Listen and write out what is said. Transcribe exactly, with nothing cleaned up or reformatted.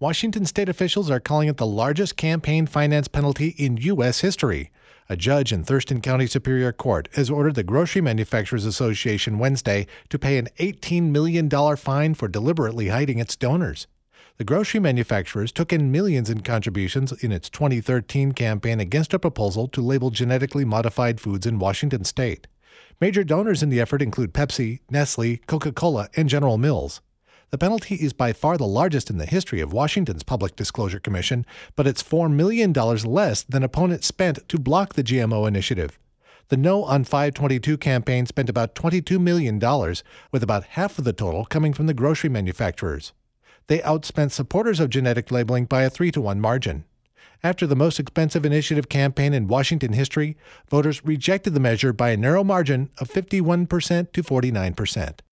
Washington state officials are calling it the largest campaign finance penalty in U S history. A judge in Thurston County Superior Court has ordered the Grocery Manufacturers Association Wednesday to pay an eighteen million dollars fine for deliberately hiding its donors. The grocery manufacturers took in millions in contributions in its twenty thirteen campaign against a proposal to label genetically modified foods in Washington state. Major donors in the effort include Pepsi, Nestle, Coca-Cola, and General Mills. The penalty is by far the largest in the history of Washington's Public Disclosure Commission, but it's four million dollars less than opponents spent to block the G M O initiative. The No on five twenty-two campaign spent about twenty-two million dollars, with about half of the total coming from the grocery manufacturers. They outspent supporters of genetic labeling by a three to one margin. After the most expensive initiative campaign in Washington history, voters rejected the measure by a narrow margin of fifty-one percent to forty-nine percent.